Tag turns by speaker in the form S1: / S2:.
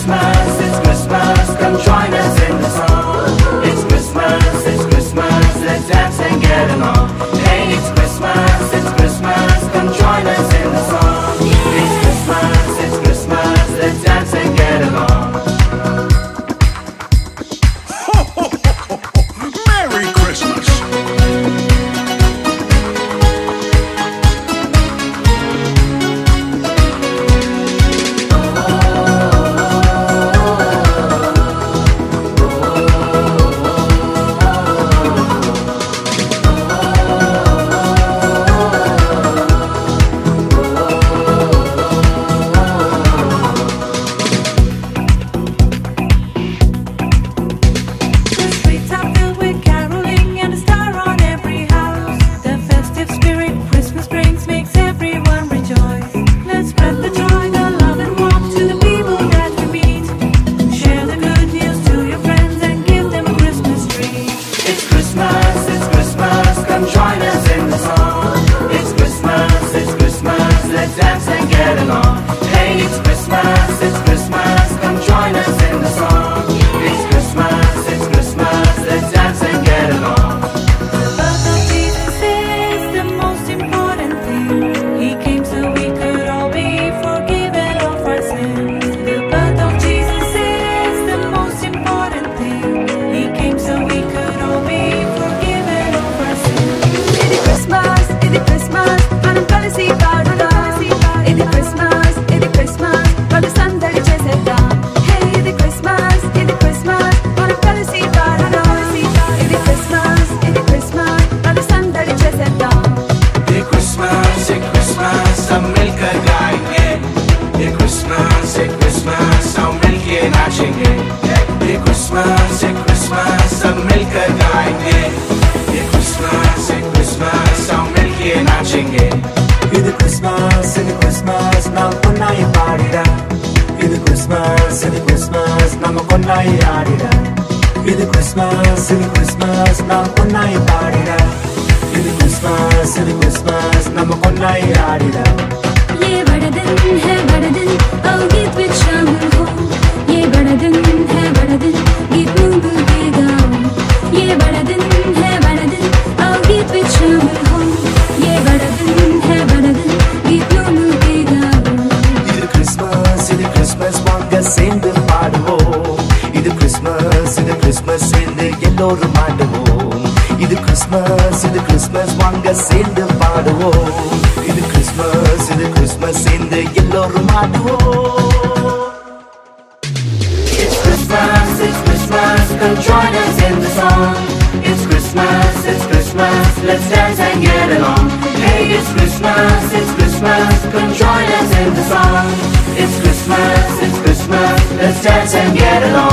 S1: it's Christmas, come join us in the song. It's Christmas, let's dance and get along. Hey, it's Christmas, come join us in the song. It's Christmas, let's dance and get along.
S2: Ho, ho, ho, ho, ho. Merry Christmas!
S1: Dance and get along. Hey, it's Christmas, come join us in the song. It's Christmas, let's dance and get along.
S3: The birth of Jesus is the most important thing. He came so we could all be forgiven of our sins. The birth of Jesus is the most important thing. He came so we could all be forgiven of our sins.
S4: It's Christmas, మనం కలిసి పాడుదాం. ఇది Christmas వాళ్ళు సందడి చేసేద్దాం. హే ఇది Christmas మనం కలిసి పాడుదాం. ఇది క్రిస్మస్ వాళ్ళు సందడి చేసేద్దాం.
S1: ये Christmas, सब मिलकर गाएंगे. ये Christmas, सब मिलके नाचेंगे. ये Christmas, सब मिलकर गाएंगे. ये Christmas, सब मिलके नाचेंगे.
S5: ఇది క్రిస్మస్ నాకున్నాయి పాడిరా. ఇది క్రిస్మస్ నమ్మకున్నాయి ఆడిరా. ఇది క్రిస్మస్ నాకున్నాయి పాడిరా. ఇది క్రిస్మస్ నమ్మకున్నాయి ఆడిరా.
S3: ये बड़ा दिन है बड़ा दिन आओ गीत में शामिल हो. ये बड़ा दिन है बड़ा दिन गीत मिल के गाओ. ये बड़ा दिन है बड़ा दिन आओ गीत में शामिल हो. ये बड़ा दिन है बड़ा दिन गीत मिल के गाओ.
S5: இது கிறிஸ்மஸ் வாங்க சேர்ந்து பாடுவோம். இது கிறிஸ்மஸ் சேர்ந்து எல்லோரும் ஆடுவோம். இது கிறிஸ்மஸ் வாங்க சேர்ந்து பாடுவோம். இது கிறிஸ்மஸ் சேர்ந்து எல்லோரும் ஆடுவோம்.
S1: It's Christmas, come join us in the song. It's Christmas, let's dance and get along. Hey, it's Christmas, come join us in the song. It's Christmas, let's dance and get along.